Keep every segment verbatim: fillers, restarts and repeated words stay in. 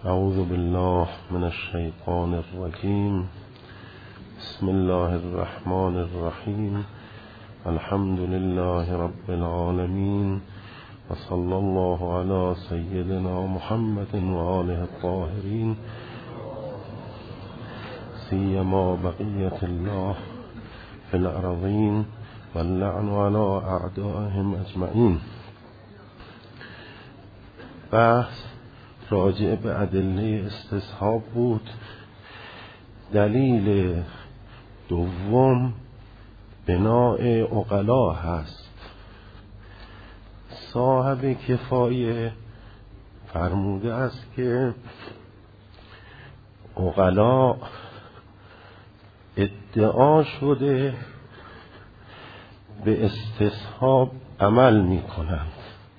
اعوذ بالله من الشیطان الرجیم. بسم الله الرحمن الرحیم. الحمد لله رب العالمین و صلی الله علی سیدنا محمد و آله الطاهرین، سیما بقیت الله فی الارضین و اللعن علی اعدائهم اجمعین. بحث راجع به ادله استصحاب بود. دلیل دوم بناء عقلا هست. صاحب کفایه فرموده است که عقلا ادعا شده به استصحاب عمل می کنند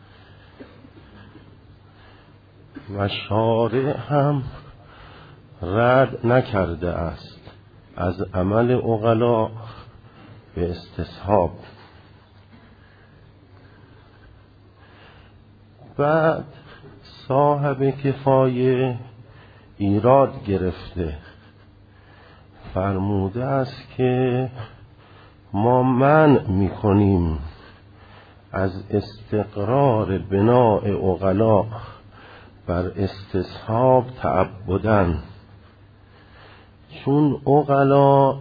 و شارع هم رد نکرده است از عمل عقلا به استصحاب. بعد صاحب کفایه ایراد گرفته، فرموده است که ما منع می‌کنیم از استقرار بناء عقلا بر استصحاب تعبداً، چون عقلا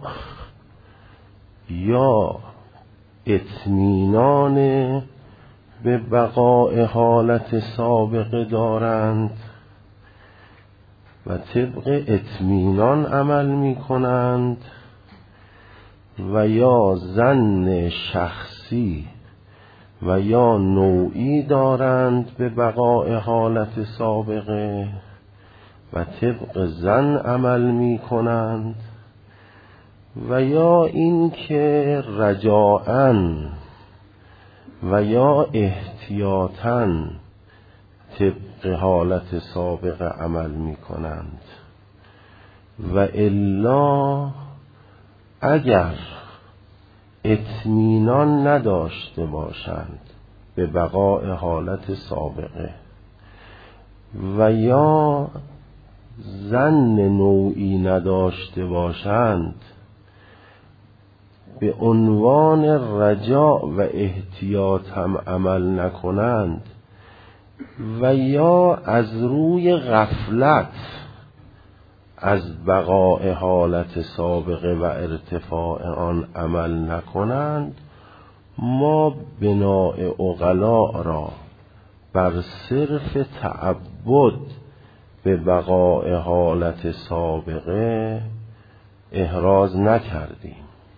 یا اطمینان به بقاء حالت سابقه دارند و طبق اطمینان عمل می کنند، و یا ظن شخصی و یا نوعی دارند به بقاء حالت سابقه و طبق ظن عمل می کنند، و یا اینکه رجاءً و یا احتیاطاً طبق حالت سابقه عمل می کنند. و الا اگر اطمینان نداشته باشند به بقاء حالت سابقه و یا ظن نوعی نداشته باشند، به عنوان رجاء و احتیاط هم عمل نکنند، و یا از روی غفلت از بقاء حالت سابقه و ارتفاع آن عمل نکنند، ما بناء عقلا را بر صرف تعبد به بقاء حالت سابقه احراز نکردیم.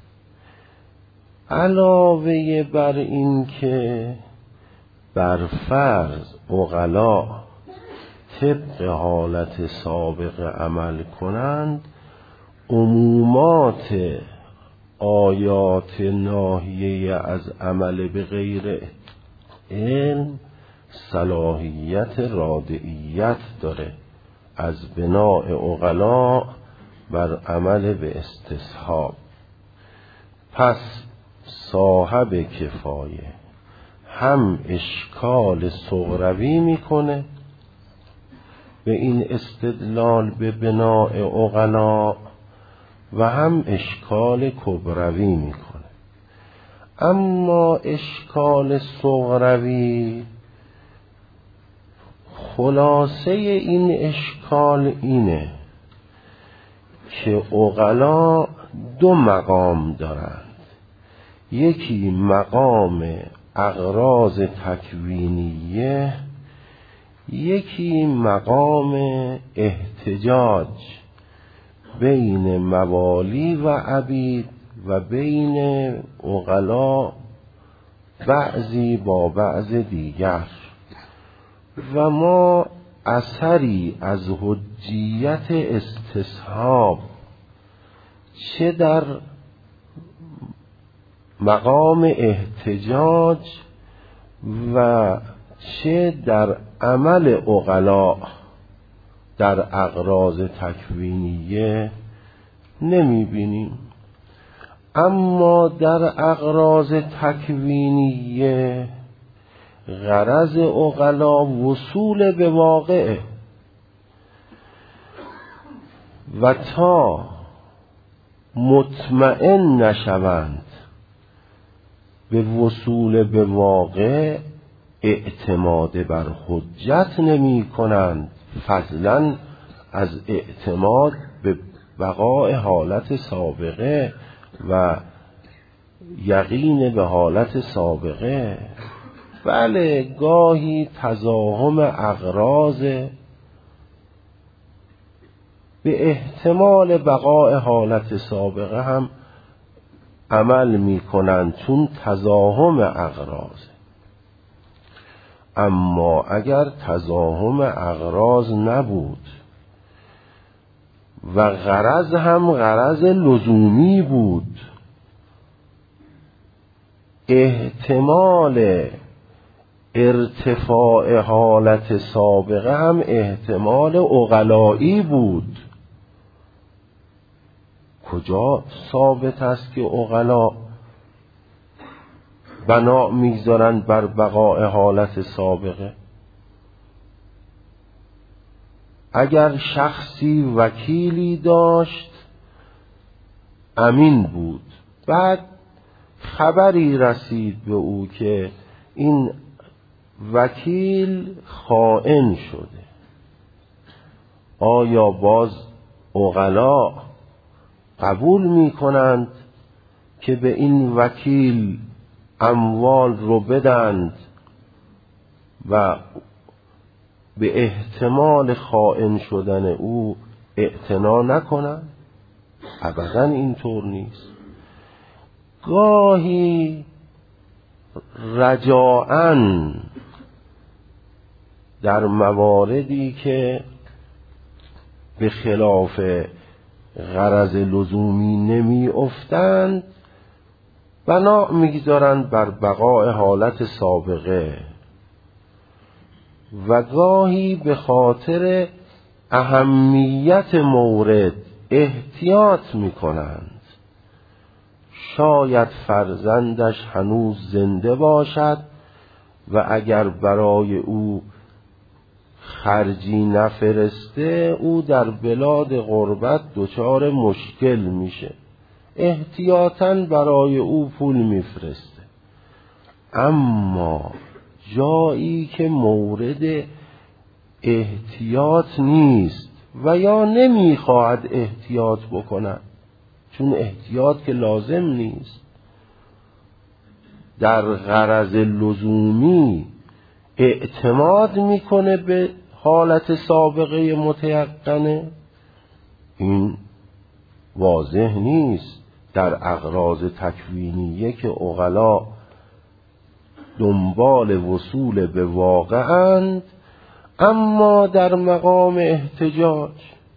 علاوه بر این که بر فرض عقلا طبق حالت سابقه عمل کنند، عمومات آیات ناهیه از عمل به غیر علم صلاحیت رادعیت داره از بناء عقلا بر عمل به استصحاب. پس صاحب کفایه هم اشکال صغروی میکنه به این استدلال به بناء عقلا و هم اشکال کبروی میکنه. اما اشکال صغروی خلاصه این اشکال اینه که عقلا دو مقام دارند. یکی مقام اغراض تکوینیه، یکی مقام احتجاج بین موالی و عبید و بین عقلا بعضی با بعض دیگر. و ما اثری از حجیت استصحاب چه در مقام احتجاج و چه در عمل عقلا در اغراض تکوینیه نمی بینیم. اما در اغراض تکوینیه غرض عقلا وصول به واقعه و تا مطمئن نشوند به وصول به واقع اعتماد بر حجت نمی کنند، فضلا از اعتماد به بقای حالت سابقه و یقین به حالت سابقه. بله گاهی تزاحم اغراض به احتمال بقای حالت سابقه هم عمل می کنند چون تزاحم اغراض. اما اگر تزاحم اغراض نبود و غرض هم غرض لزومی بود، احتمال ارتفاع حالت سابقه هم احتمال عقلایی بود. کجا ثابت است که عقلا بنا میگذارند بر بقای حالت سابقه؟ اگر شخصی وکیلی داشت امین بود، بعد خبری رسید به او که این وکیل خائن شده، آیا باز عقلا قبول می کنند که به این وکیل اموال رو بدند و به احتمال خائن شدن او اعتنا نکنند؟ ابدا اینطور نیست. گاهی رجاءً در مواردی که به خلاف غرض لزومی نمی افتند بنا میگذارند بر بقای حالت سابقه، و گاهی به خاطر اهمیت مورد احتیاط میکنند. شاید فرزندش هنوز زنده باشد و اگر برای او خرجی نفرسته او در بلاد غربت دچار مشکل میشه، احتیاطاً برای او پول میفرسته. اما جایی که مورد احتیاط نیست و یا نمیخواهد احتیاط بکند، چون احتیاط که لازم نیست، در غرض لزومی اعتماد میکنه به حالت سابقه متیقنه، این واضح نیست. در اغراض تکوینیه که عقلا دنبال وصول به واقعند، اما در مقام احتجاج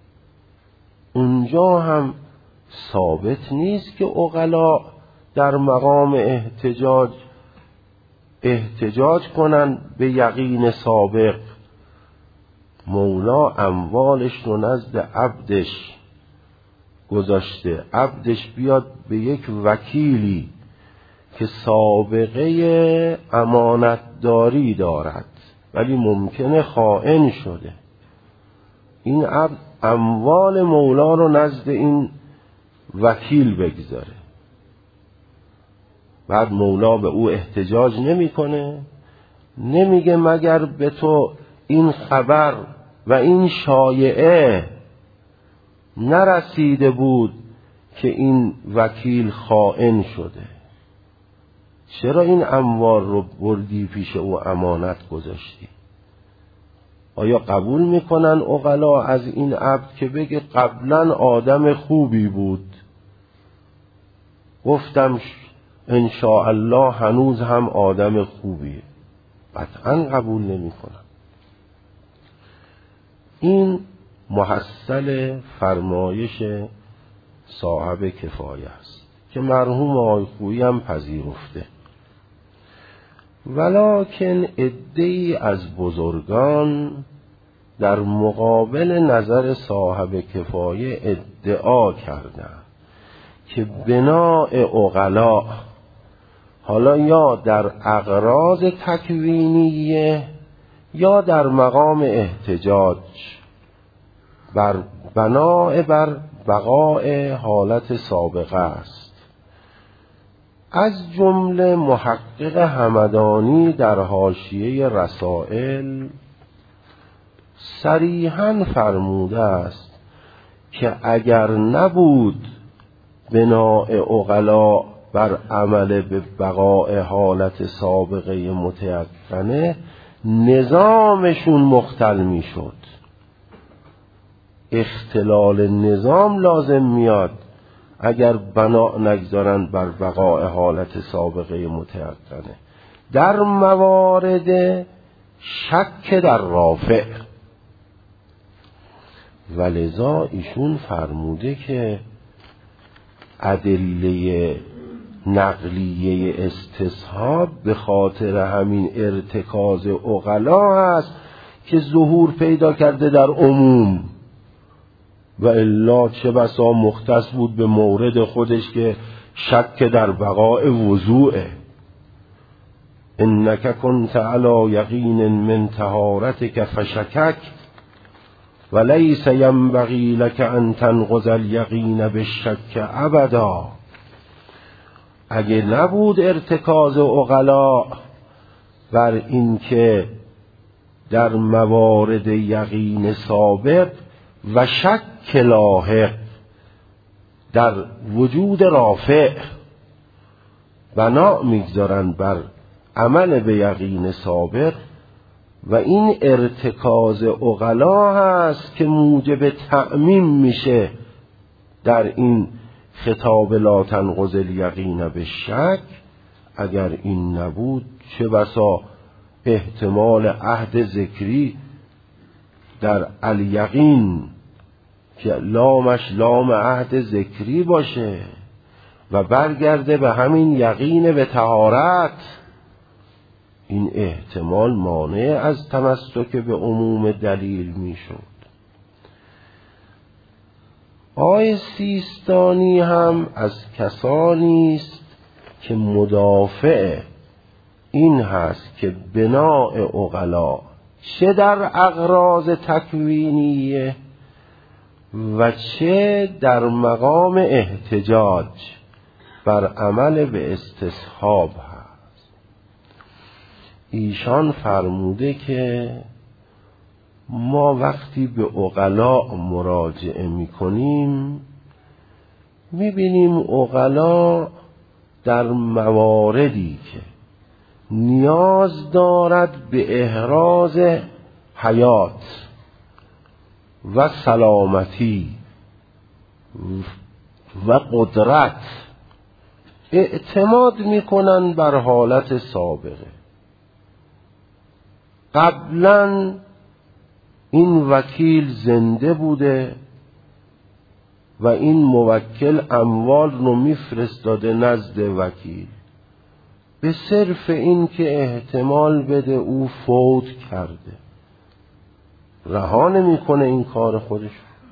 اونجا هم ثابت نیست که عقلا در مقام احتجاج احتجاج کنند به یقین سابق. مولا اموالش رو نزد عبدش گذاشته، عبدش بیاد به یک وکیلی که سابقه امانتداری دارد ولی ممکنه خائن شده، این عبد اموال مولا رو نزد این وکیل بگذاره، بعد مولا به او احتجاج نمیکنه، نمیگه مگر به تو این خبر و این شایعه نرسیده بود که این وکیل خائن شده، چرا این اموال رو بردی پیش او امانت گذاشتی؟ آیا قبول میکنن عقلا از این عبد که بگه قبلا آدم خوبی بود، گفتم ان شاء الله هنوز هم آدم خوبیه؟ قطعا قبول نمیکنن. این محصل فرمایش صاحب کفایه است که مرحوم آقای خویی هم پذیرفته. ولکن عده‌ای از بزرگان در مقابل نظر صاحب کفایه ادعا کردند که بناء عقلا، حالا یا در اغراض تکوینیه یا در مقام احتجاج، بر بناء بر بقاء حالت سابقه است. از جمله محقق همدانی در حاشیه رسائل صریحاً فرموده است که اگر نبود بناء عقلا بر عمل به بقاء حالت سابقه متیقنه نظامشون مختل می شد. اختلال نظام لازم میاد اگر بنا نگذارن بر بقاء حالت سابقه متیقنه در موارد شک در رافع. ولذا ایشون فرموده که ادله نقلیه استصحاب به خاطر همین ارتکاز عقلا هست که ظهور پیدا کرده در عموم، و الا چه بسا مختص بود به مورد خودش که شک در بقاء وضوعه. انک کنت علی یقین من طهارتک فشکک ولیس ینبغی لک ان تنقض الیقین بالشک ابدا. اگه نبود ارتکاز عقلا بر این که در موارد یقین سابق و شک لاحق در وجود رافع بنا میگذارن بر عمل به یقین سابق، و این ارتکاز عقلا هست که موجب تعمیم میشه در این خطاب لا تنقض الیقین بالشک. اگر این نبود چه بسا احتمال عهد ذکری در الیقین که لامش لام عهد ذکری باشه و برگرده به همین یقین به طهارت، این احتمال مانع از تمسک به عموم دلیل میشد. آقای سیستانی هم از کسانی است که مدافع این هست که بناء عقلا چه در اغراض تکوینیه و چه در مقام احتجاج بر عمل به استصحاب هست. ایشان فرموده که ما وقتی به عقلا مراجعه میکنیم میبینیم عقلا در مواردی که نیاز دارد به احراز حیات و سلامتی و قدرت اعتماد میکنن بر حالت سابقه. قبلا این وکیل زنده بوده و این موکل اموال رو میفرستاده نزد وکیل به صرف این که احتمال بده او فوت کرده، رها نمیکنه این کار خودش.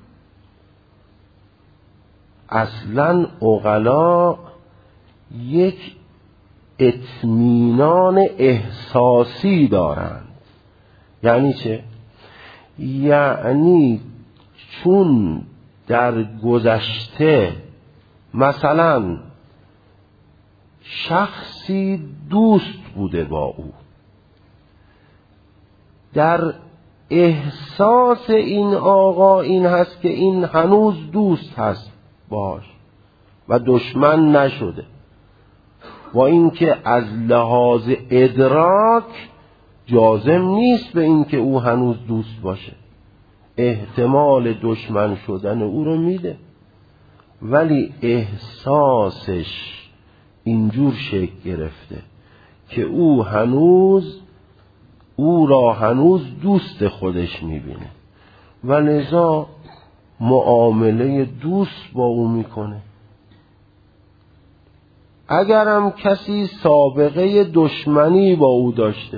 اصلا عقلا یک اطمینان احساسی دارند. یعنی چه؟ یعنی چون در گذشته مثلا شخصی دوست بوده با او، در احساس این آقا این هست که این هنوز دوست هست باش و دشمن نشده، با اینکه از لحاظ ادراک جازم نیست به اینکه او هنوز دوست باشه، احتمال دشمن شدن او رو میده، ولی احساسش اینجور شکل گرفته که او هنوز او را هنوز دوست خودش میبینه و لذا معامله دوست با او میکنه. اگرم کسی سابقه دشمنی با او داشته،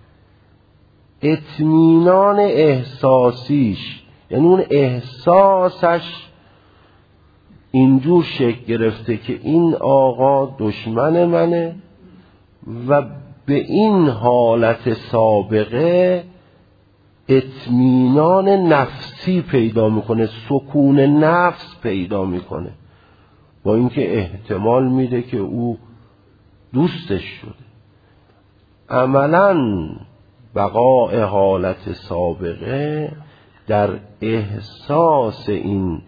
اطمینان احساسیش یعنی اون احساسش اینجور شکل گرفته که این آقا دشمن منه و به این حالت سابقه اطمینان نفسی پیدا میکنه، سکون نفس پیدا میکنه، با اینکه احتمال میده که او دوستش شده. عملاً بقاء حالت سابقه در احساس این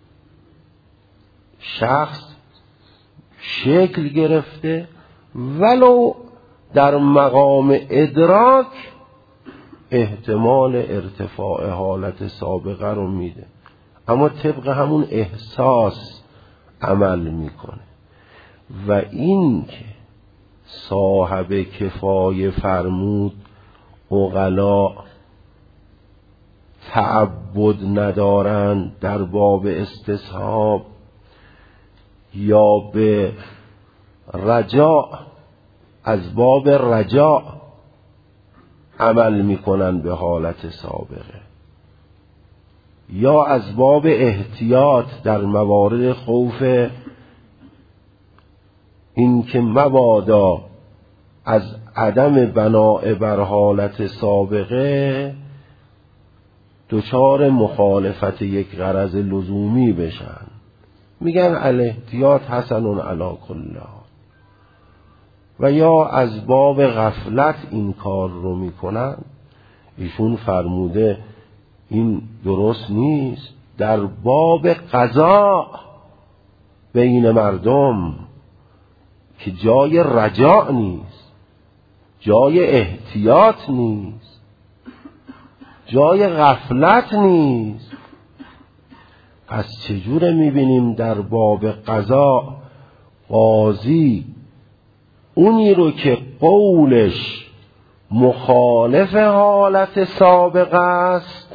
شخص شکل گرفته، ولو در مقام ادراک احتمال ارتفاع حالت سابقه رو میده، اما طبق همون احساس عمل میکنه. و این که صاحب کفایه فرمود عقلا تعبد ندارند در باب استصحاب یا به رجاء از باب رجاء عمل میکنن به حالت سابقه، یا از باب احتیاط در موارد خوف این که مبادا از عدم بناء بر حالت سابقه دچار مخالفت یک غرض لزومی بشن، میگن الاحتیاط حسن علی کل حال. و یا از باب غفلت این کار رو میکنن. ایشون فرموده این درست نیست. در باب قضا بین مردم که جای رجاء نیست، جای احتیاط نیست، جای غفلت نیست، پس چجوره میبینیم در باب قضا قاضی اونی رو که قولش مخالف حالت سابقه است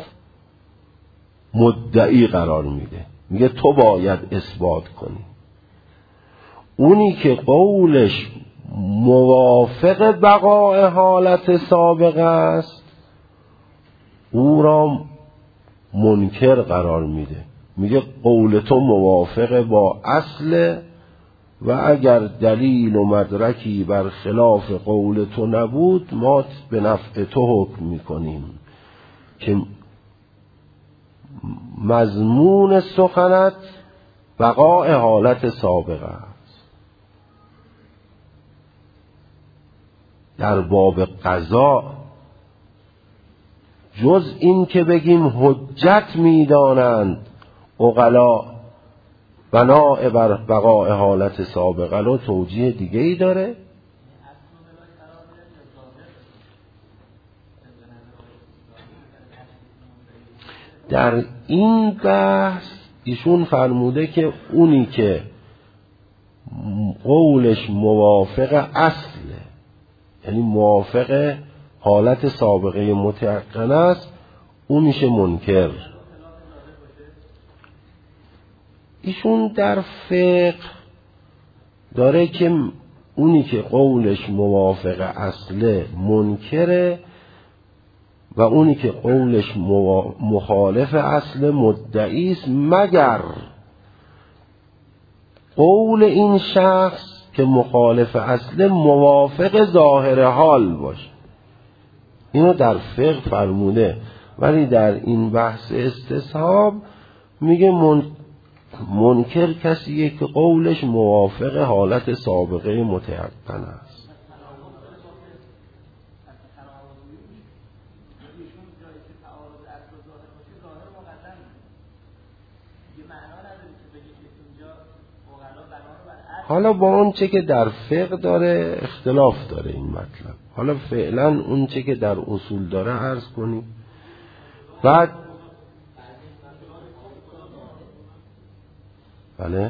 مدعی قرار میده، میگه تو باید اثبات کنی. اونی که قولش موافق بقاء حالت سابقه است او را منکر قرار میده، میگه قول تو موافق با اصل و اگر دلیل و مدرکی بر خلاف قول تو نبود ما به نفع تو حکم میکنیم که مضمون سخنت بقاء حالت سابقه است. در باب قضا جز این که بگیم حجت میدانند عقلا بناء بر بقاء حالت سابقه رو توجیه دیگه ای داره. در این بحث ایشون فرموده که اونی که قولش موافق اصله، یعنی موافق حالت سابقه متيقن است، اون میشه منکر. ایشون در فقه داره که اونی که قولش موافق اصله منکره و اونی که قولش مخالف اصل مدعی است، مگر قول این شخص که مخالف اصل موافق ظاهر حال باشه. اینو در فقه فرموده، ولی در این بحث استصحاب میگه من منکر کسیه که قولش موافق حالت سابقه متيقن است. حالا با اون چه که در فقه داره اختلاف داره این مطلب. حالا فعلا اون چه که در اصول داره عرض کنی. بعد بله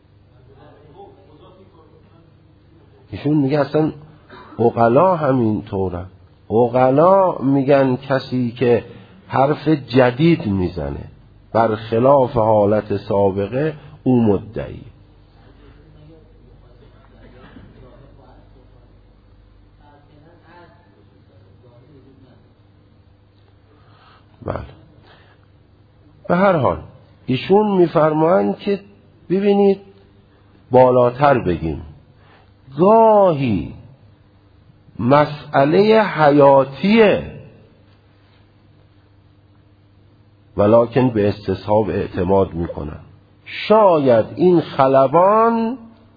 ایشون میگه اصلا عقلا همین طوره. عقلا میگن کسی که حرف جدید میزنه بر خلاف حالت سابقه او مدعی. بله به هر حال ایشون میفرمایند که ببینید بالاتر بگیم، گاهی مسئله حیاتیه ولکن به استصحاب اعتماد میکنن. شاید این خلبان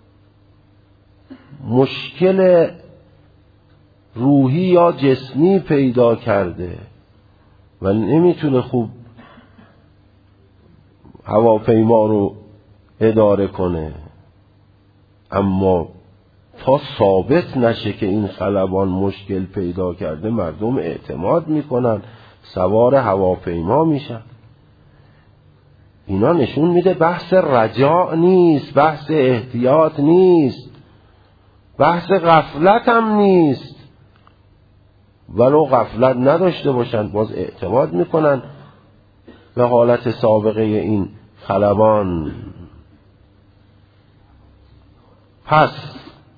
مشکل روحی یا جسمی پیدا کرده و نمیتونه خوب هواپیما رو اداره کنه، اما تا ثابت نشه که این خلبان مشکل پیدا کرده مردم اعتماد میکنن، سوار هواپیما میشن. اینا نشون میده بحث رجاء نیست، بحث احتیاط نیست، بحث غفلت هم نیست. ولو غفلت نداشته باشن باز اعتماد میکنن به حالت سابقه این خلبان. پس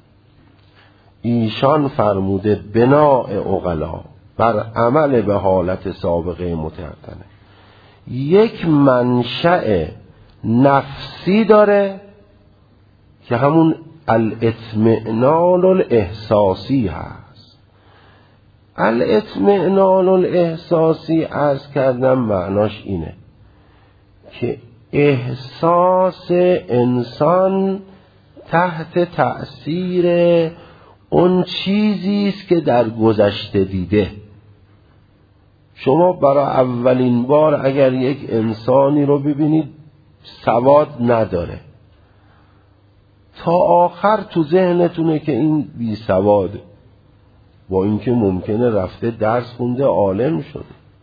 ایشان فرموده بناء عقلا بر عمل به حالت سابقه متعدنه یک منشأ نفسی داره که همون الاطمئنان الاحساسی هست. الاطمئنان الاحساسی عرض کردم معناش اینه که احساس انسان تحت تأثیر اون چیزی است که در گذشته دیده. شما برای اولین بار اگر یک انسانی رو ببینید سواد نداره، تا آخر تو ذهنتونه که این بی سواده، با اینکه ممکنه رفته درس خونده عالم شده.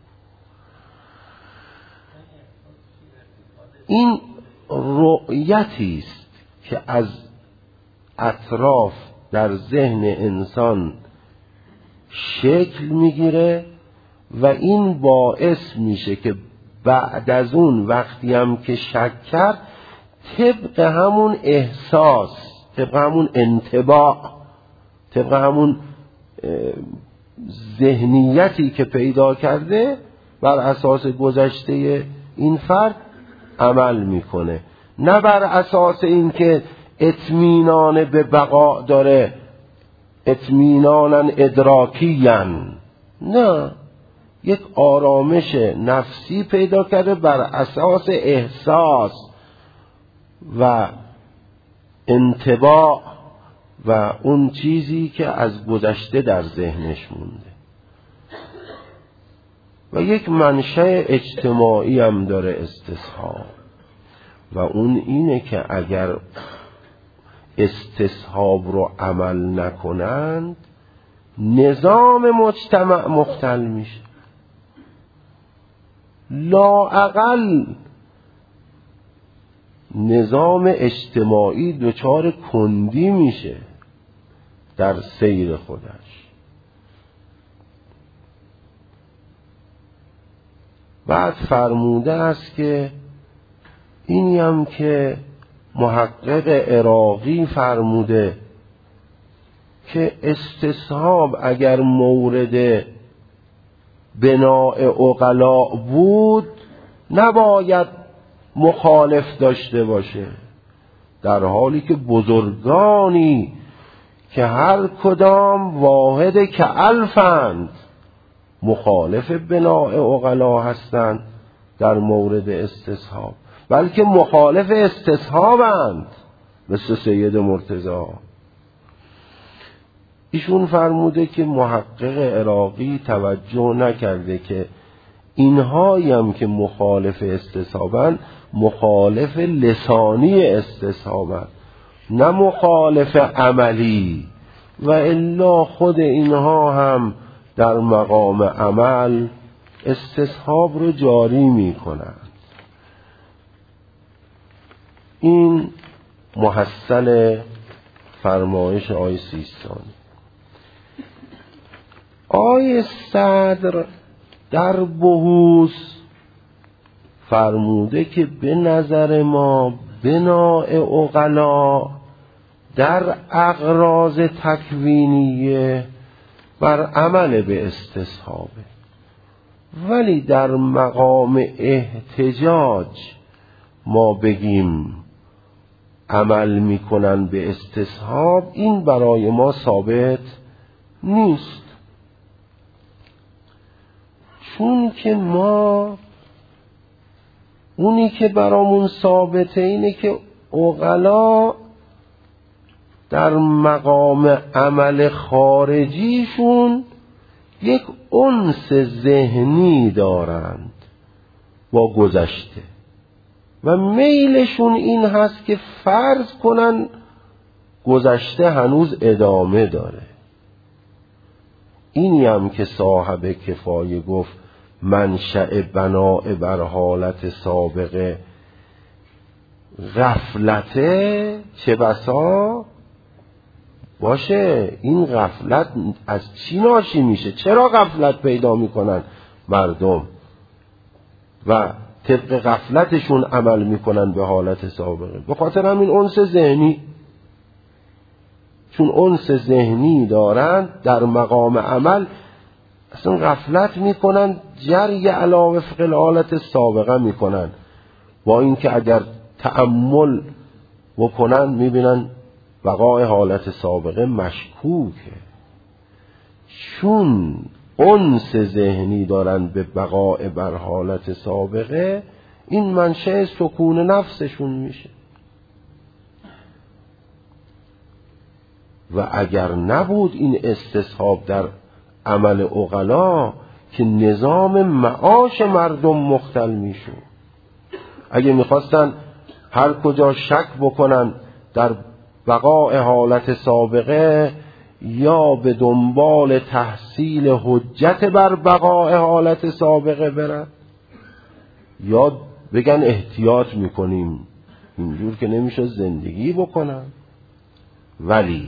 این رؤیتی است که از اطراف در ذهن انسان شکل میگیره و این باعث میشه که بعد از اون وقتی هم که شک کرد طبق همون احساس، طبق همون انطباع، طبق همون ذهنیتی که پیدا کرده بر اساس گذشته این فرد عمل میکنه، نه بر اساس این که اطمینان به بقا داره، اطمینانا ادراکیان، نه، یک آرامش نفسی پیدا کرده بر اساس احساس و انطباع و اون چیزی که از گذشته در ذهنش مونده. و یک منشأ اجتماعی هم داره استصحاب، و اون اینه که اگر استصحاب رو عمل نکنند نظام مجتمع مختل میشه. لااقل نظام اجتماعی دچار کندی میشه در سیر خودش. بعد فرموده است که اینی هم که محقق عراقی فرموده که استصحاب اگر مورد بناء عقلا بود نباید مخالف داشته باشه، در حالی که بزرگانی که هر کدام واحد که الفند مخالف بناء عقلا هستند در مورد استصحاب، بلکه مخالف استصحابند، مثل سید مرتضی. ایشون فرموده که محقق عراقی توجه نکرده که اینهایی هم که مخالف استصحابند مخالف لسانی استصحابند، نه مخالف عملی، و الا خود اینها هم در مقام عمل استصحاب رو جاری می کنند. این محصل فرمایش آیه سیستانی. آیه صدر در بحوث فرموده که به نظر ما بناء عقلا در اغراض تکوینیه بر عمل به استصحابه، ولی در مقام احتجاج ما بگیم عمل میکنن به استصحاب، این برای ما ثابت نیست، چون که ما اونی که برامون ثابته اینه که عقلا در مقام عمل خارجیشون یک انس ذهنی دارند با گذشته و میلشون این هست که فرض کنن گذشته هنوز ادامه داره. اینی هم که صاحب کفایه گفت منشأ بناء بر حالت سابقه غفلته، چه بسا باشه این غفلت از چی ناشی میشه؟ چرا غفلت پیدا میکنن مردم و طبق غفلتشون عمل میکنن به حالت سابقه؟ به خاطر همین انس ذهنی، چون انس ذهنی دارن در مقام عمل اصلا غفلت میکنن، جری علی وفق الحالت سابقه میکنن، با اینکه اگر تأمل بکنن میبینن بقای حالت سابقه مشکوکه، چون انس ذهنی دارن به بقای بر حالت سابقه، این منشأ سکون نفسشون میشه. و اگر نبود این استصحاب در عمل عقلا که نظام معاش مردم مختل میشود. اگه میخواستن هر کجا شک بکنن در بقای حالت سابقه یا به دنبال تحصیل حجت بر بقای حالت سابقه برن یا بگن احتیاط میکنیم، اینجور که نمیشه زندگی بکنن. ولی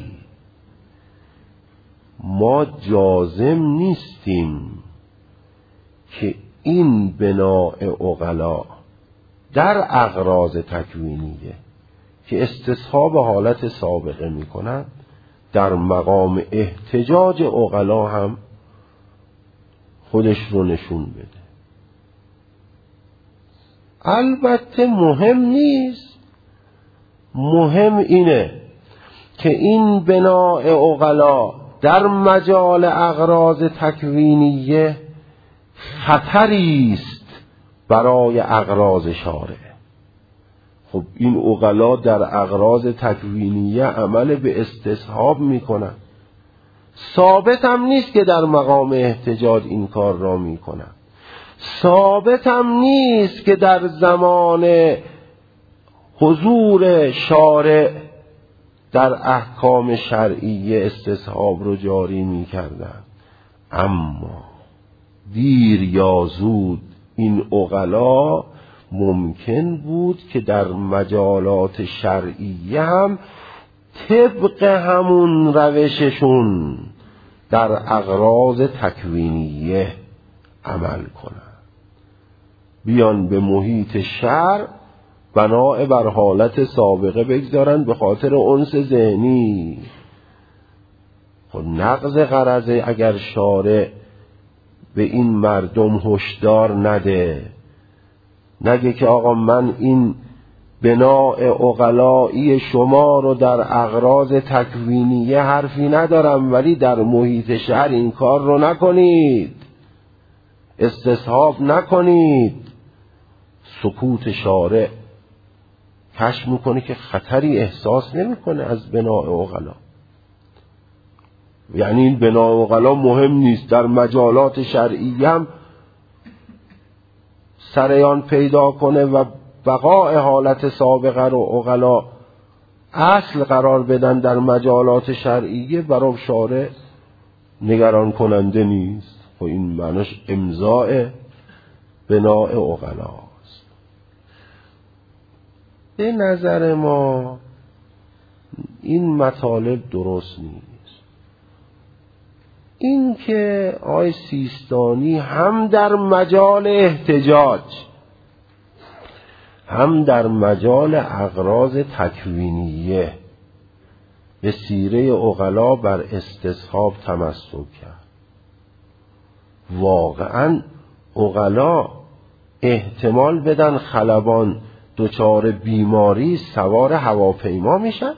ما جازم نیستیم که این بناء عقلا در اغراض تکوینیه که استصحاب حالت سابقه میکنن در مقام احتجاج عقلا هم خودش رو نشون بده. البته مهم نیست، مهم اینه که این بناء عقلا در مجال اغراض تکوینیه خطری است برای اغراض شارع. خب این عقلا در اغراض تکوینیه عمل به استصحاب میکنن، ثابت هم نیست که در مقام احتجاج این کار را میکنن، ثابت هم نیست که در زمان حضور شارع در احکام شرعیه استصحاب رو جاری میکردن. اما دیر یا زود این عقلا ممکن بود که در مجالات شرعیه هم طبق همون روششون در اغراض تکوینیه عمل کنن، بیان به محیط شرع بناء بر حالت سابقه بگذارن به خاطر انس ذهنی. خب نقض غرضه اگر شارع به این مردم هشدار نده، نگه که آقا من این بناء عقلایی شما رو در اغراض تکوینیه حرفی ندارم، ولی در محیط شهر این کار رو نکنید، استصحاب نکنید. سکوت شارع کشف میکنه که خطری احساس نمیکنه از بناء عقلا. یعنی این بناء عقلا مهم نیست، در مجالات شرعی هم سریان پیدا کنه و بقای حالت سابقه رو عقلا اصل قرار بدن در مجالات شرعیه، برای شارع نگران کننده نیست. و این معنیش امضاء بناء عقلاست. به نظر ما این مطالب درست نیست. این که آقای سیستانی هم در مجال احتجاج هم در مجال اغراض تکوینیه به سیره عقلا بر استصحاب تمسک کرد. واقعا عقلا احتمال بدن خلبان دچار بیماری سوار هواپیما میشن؟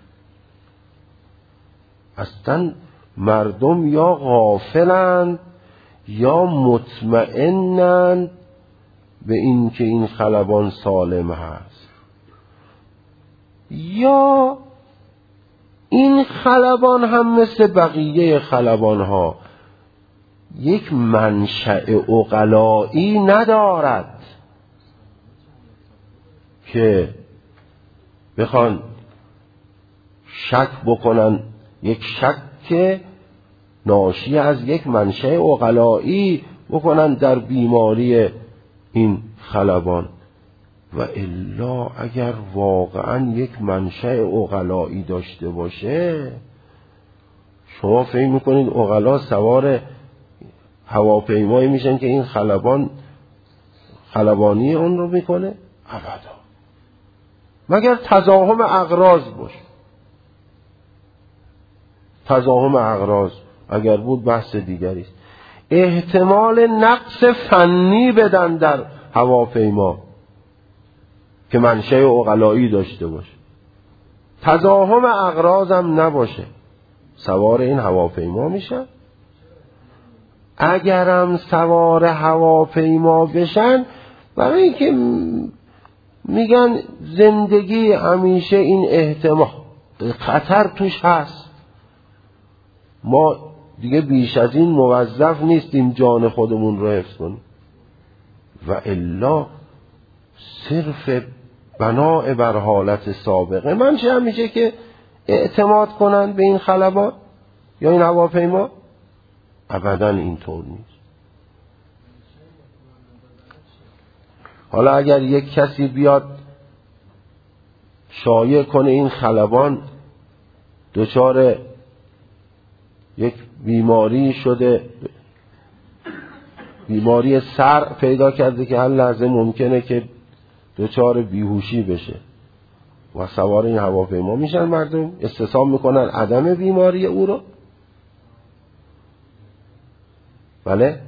اصلا مردم یا غافلند یا مطمئنند به این که این خلبان سالم هست، یا این خلبان هم مثل بقیه خلبان ها یک منشأ عقلایی ندارد که بخوان شک بکنن، یک شک ناشی از یک منشأ عقلایی بکنن در بیماری این خلبان. و الا اگر واقعا یک منشأ عقلایی داشته باشه، شما فکر میکنید عقلا سوار هواپیمایی میشن که این خلبان خلبانی اون رو میکنه؟ ابدا، مگر تزاحم اغراض باشه. تزاحم اغراض اگر بود بحث دیگری است. احتمال نقص فنی بدن در هواپیما که منشأ عقلایی داشته باشه، تزاحم اغراض هم نباشه، سوار این هواپیما میشن. اگرم سوار هواپیما بشن، برای اینکه میگن زندگی همیشه این احتمال خطر توش هست، ما دیگه بیش از این موظف نیستیم جان خودمون رو حفظ کنیم. و الا صرف بناء بر حالت سابقه منشه همیشه که اعتماد کنن به این خلبان یا این هواپیما؟ ابدا اینطور نیست. حالا اگر یک کسی بیاد شایع کنه این خلبان دچار یک بیماری شده، بیماری سر پیدا کرده که هر لحظه ممکنه که دچار بیهوشی بشه و سوار این هواپیما میشن، مردم استحسان میکنن عدم بیماری او رو. بله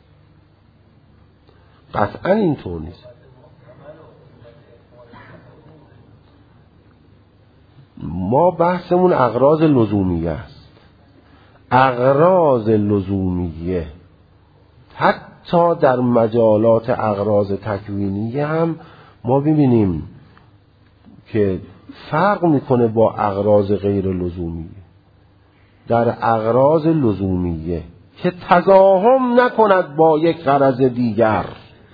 قطعا اینطور نیست. ما بحثمون اغراض لزومیه است. اغراض لزومیه حتی در مجالات اغراض تکوینیه هم ما ببینیم که فرق میکنه با اغراض غیر لزومیه. در اغراض لزومیه که تزاحم نکند با یک غرض دیگر،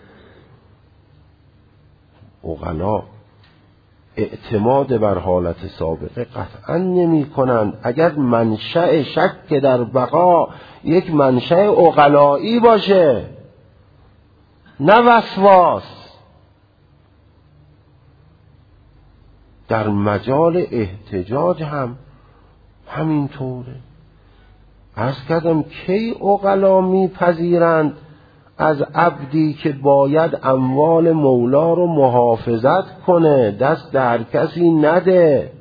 عقلا اعتماد بر حالت سابقه قطعا نمی کنند. اگر منشأ شک در بقا یک منشأ عقلایی باشه، نه وسواس. در مجال احتجاج هم همینطوره. عرض کردم کی عقلا میپذیرند از عبدی که باید اموال مولا رو محافظت کنه، دست در کسی نده،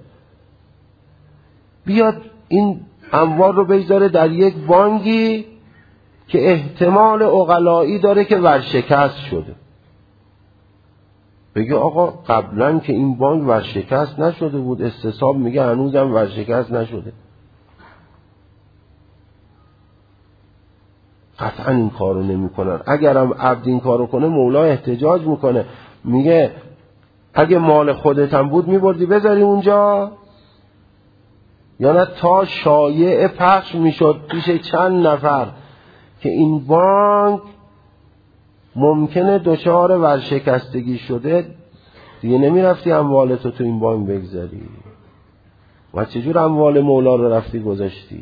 بیاد این اموال رو بگذاره در یک بانکی که احتمال عقلایی داره که ورشکست شده، بگه آقا قبلا که این بانک ورشکست نشده بود، استصواب میگه هنوزم ورشکست نشده. قطعا این کارو نمی کنن. اگرم عبد این کارو کنه مولا احتجاج میکنه، میگه اگه مال خودت هم بود میبردی بذاری اونجا، یا نه تا شایعه پخش میشد پیش چند نفر که این بانک ممکنه دچار ورشکستگی شده، دیگه نمیرفتی اموالتو تو این بانک بگذاری. و چجور اموال مولا رو رفتی گذاشتی؟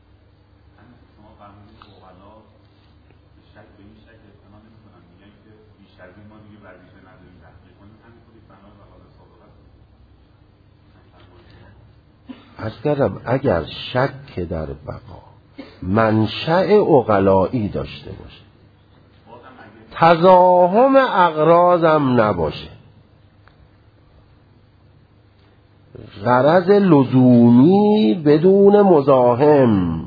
عرض کردم اگر شک در بقا منشأ عقلایی داشته باشه، تزاحم اغراض هم نباشه، غرض لزومی بدون مزاحم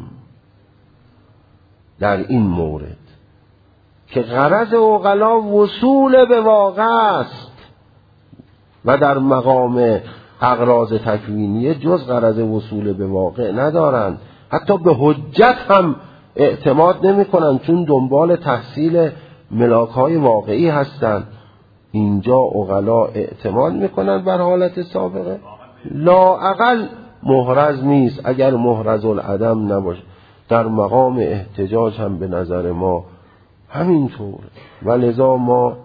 در این مورد که غرض عقلا وصول به واقع است و در مقام اغراض تکوینیه جز غرض وصول به واقع ندارند، حتی به حجت هم اعتماد نمی کنند چون دنبال تحصیل ملاک‌های واقعی هستند. اینجا عقلا اعتماد میکنن بر حالت سابقه، لااقل محرز نیست. اگر محرز العدم نباشه در مقام احتجاج هم به نظر ما همینطور. ولذا ما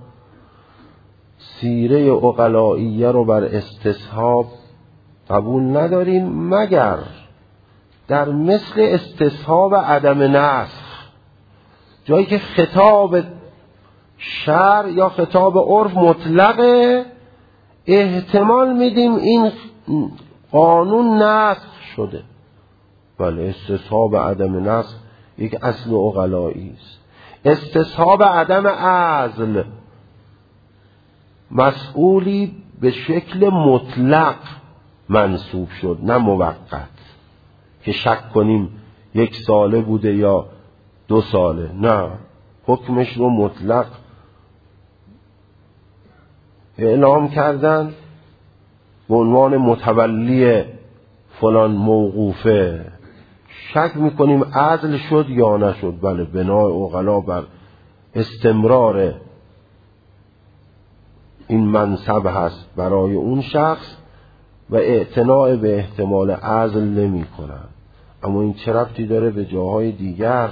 سیره عقلائیه رو بر استصحاب قبول نداریم مگر در مثل استصحاب عدم نسخ، جایی که خطاب شرع یا خطاب عرف مطلقه، احتمال میدیم این قانون نسخ شده. بله، استصحاب عدم نسخ یک اصل عقلایی است. استصحاب عدم عزل، مسئولی به شکل مطلق منصوب شد نه موقت که شک کنیم یک ساله بوده یا دو ساله، نه، حکمش رو مطلق اعلام کردن به عنوان متولی فلان موقوفه. شک میکنیم عدل شد یا نشد. بله، بنای عقلا بر استمرار این منصب هست برای اون شخص و اعتناع به احتمال عزل نمی کنن. اما این چه ربطی داره به جاهای دیگر؟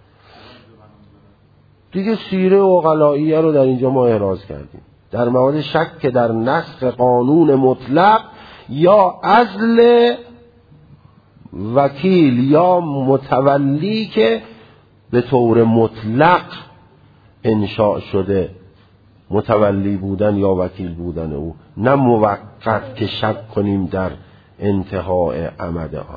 دیگه سیره عقلائیه رو در اینجا ما احراز کردیم. در مورد شک که در نسخ قانون مطلق یا عزل وکیل یا متولی که به طور مطلق انشاء شده متولی بودن یا وکیل بودن او، نه موقت که شک کنیم در انتهای امد آن.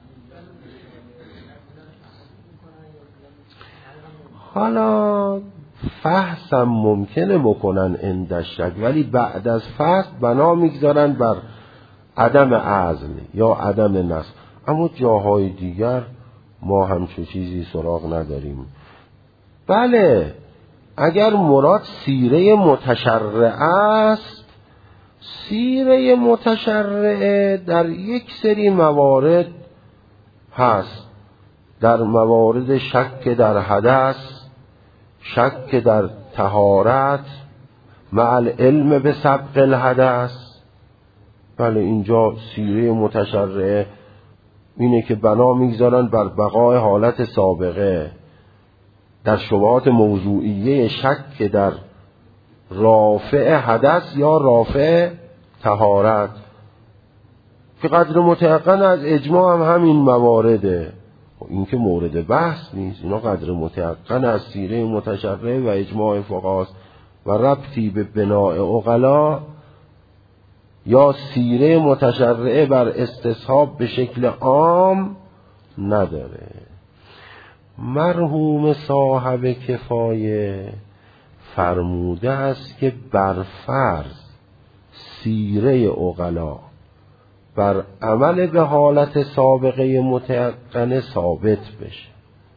حالا فحص هم ممکنه بکنن عند شک، ولی بعد از فحص بنا میگذارن بر عدم عزل یا عدم نسخ. اما جاهای دیگر ما همچون چیزی سراغ نداریم. بله، اگر مراد سیره متشرعه است، سیره متشرعه در یک سری موارد هست، در موارد شک در حدث، شک در طهارت مع العلم به سبق الحدث. بله، اینجا سیره متشرعه اینه که بنا میگذارن بر بقای حالت سابقه در شبهات موضوعیه شک در رافع حدث یا رافع طهارت که قدر متیقن از اجماع هم همین موارده. این که مورد بحث نیست، اینا قدر متیقن از سیره متشرعه و اجماع فقهاست و ربطی به بناء عقلا یا سیره متشرعه بر استصحاب به شکل عام نداره. مرحوم صاحب کفایه فرموده است که بر فرض سیره عقلا بر عمل به حالت سابقه متیقن ثابت بشه،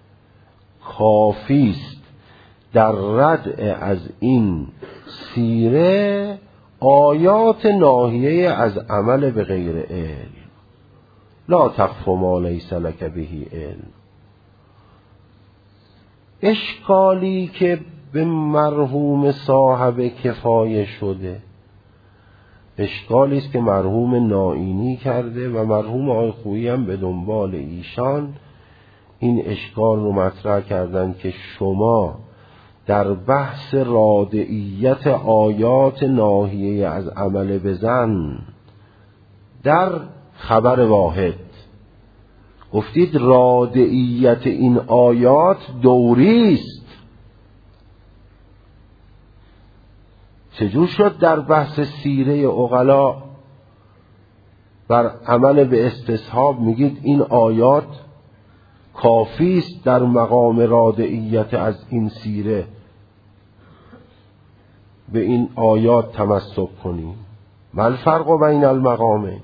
کافی است در ردع از این سیره آیات ناهیه از عمل به غیر علم. لا تقف ما لیس لک به علم. اشکالی که به مرحوم صاحب کفایه شده، اشکالی است که مرحوم نائینی کرده و مرحوم آقای خویی هم به دنبال ایشان این اشکال رو مطرح کردن که شما در بحث رادعیت آیات ناهیه از عمل بزن در خبر واحد گفتید رادعیت این آیات دوری است. چجور شد در بحث سیره عقلا بر عمل به استصحاب میگید این آیات کافی است در مقام رادعیت از این سیره به این آیات تمسک کنیم؟ ما الفرق بین المقامین؟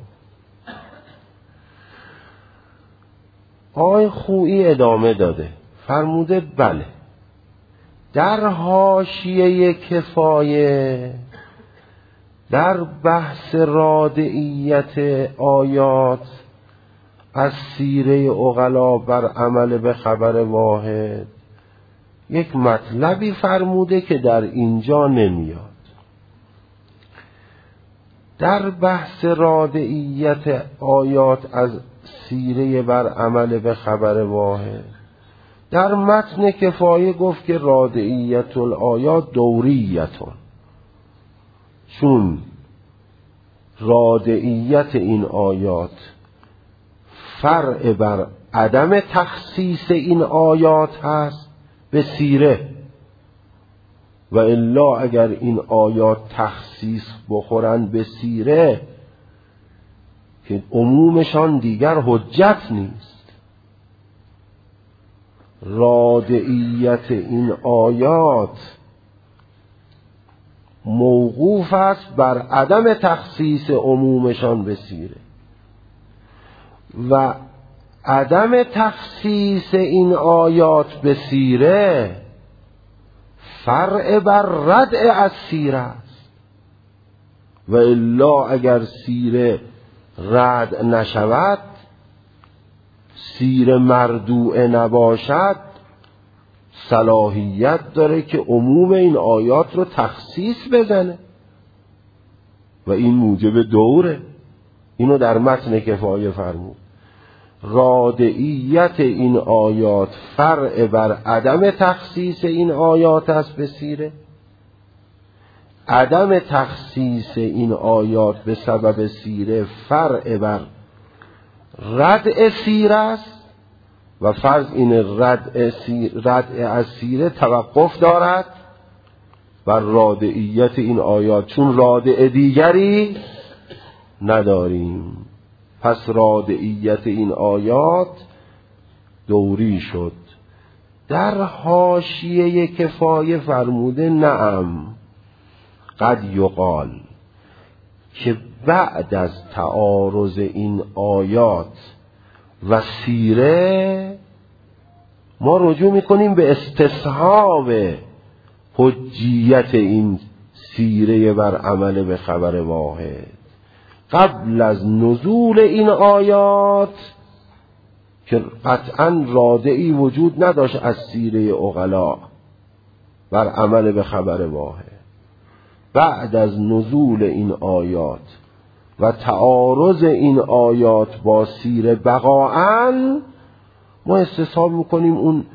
آقای خویی ادامه داده فرموده بله، در حاشیه کفایه در بحث رادعیت آیات از سیره عقلا بر عمل به خبر واحد یک مطلبی فرموده که در اینجا نمیاد. در بحث رادعیت آیات از سیره بر عمل به خبر واحد، در متن کفایه گفت که رادعیت الآیات دوریتون، چون رادعیت این آیات فرع بر عدم تخصیص این آیات هست به سیره، و الا اگر این آیات تخصیص بخورند به سیره که عمومشان دیگر حجت نیست. رادعیت این آیات موقوف است بر عدم تخصیص عمومشان به سیره، و عدم تخصیص این آیات به سیره فرع بر ردع از سیره است، و الا اگر سیره رد نشود، سیره مردوعه نباشد، صلاحیت داره که عموم این آیات رو تخصیص بزنه و این موجب دوره. اینو در متن کفایه فرمود. رادعیت این آیات فرع بر عدم تخصیص این آیات است به سیره، عدم تخصیص این آیات به سبب سیره فرع بر ردع سیره است، و فرض این ردع, ردع از سیره توقف دارد بر رادعیت این آیات، چون رادع دیگری نداریم. پس رادعیت این آیات دوری شد. در حاشیه کفایه فرموده نعم قد یقال، که بعد از تعارض این آیات و سیره ما رجوع میکنیم به استصحاب حجیت این سیره بر عمل به خبر واحد قبل از نزول این آیات، که قطعا رادعی وجود نداشت از سیره عقلا بر عمل به خبر واحد. بعد از نزول این آیات و تعارض این آیات با سیره بقاعاً ما استصحاب میکنیم اون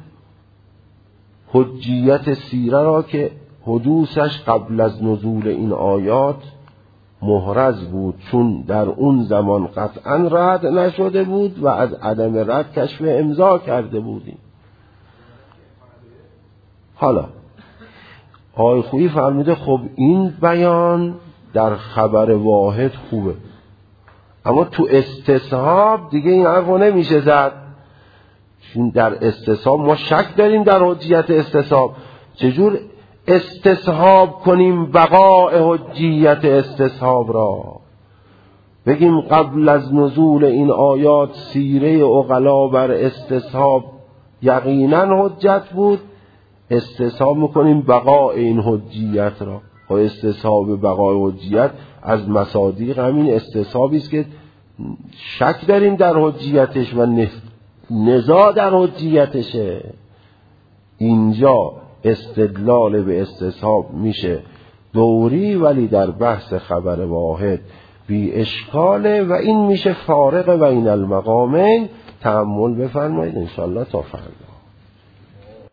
حجیت سیره را که حدوثش قبل از نزول این آیات محرز بود، چون در اون زمان قطعاً رد نشده بود و از عدم رد کشف امضا کرده بودیم. حالا آقای خویی فرموده خب این بیان در خبر واحد خوبه، اما تو استصحاب دیگه این حرفو نمیشه زد، چون در استصحاب ما شک داریم در حجیت استصحاب. چجور استصحاب کنیم بقاء حجیت استصحاب را؟ بگیم قبل از نزول این آیات سیره عقلا بر استصحاب یقینا حجت بود، استصحاب میکنیم بقاء این حجیت را. و استصحاب بقاء حجیت از مصادیق همین استصحابی است که شک داریم در حجیتش و نزاع در حجیتشه. اینجا استدلال به استصحاب میشه دوری، ولی در بحث خبر واحد بی اشکاله و این میشه فارق بین المقامین. تأمل بفرمایید انشاءالله تا فردا.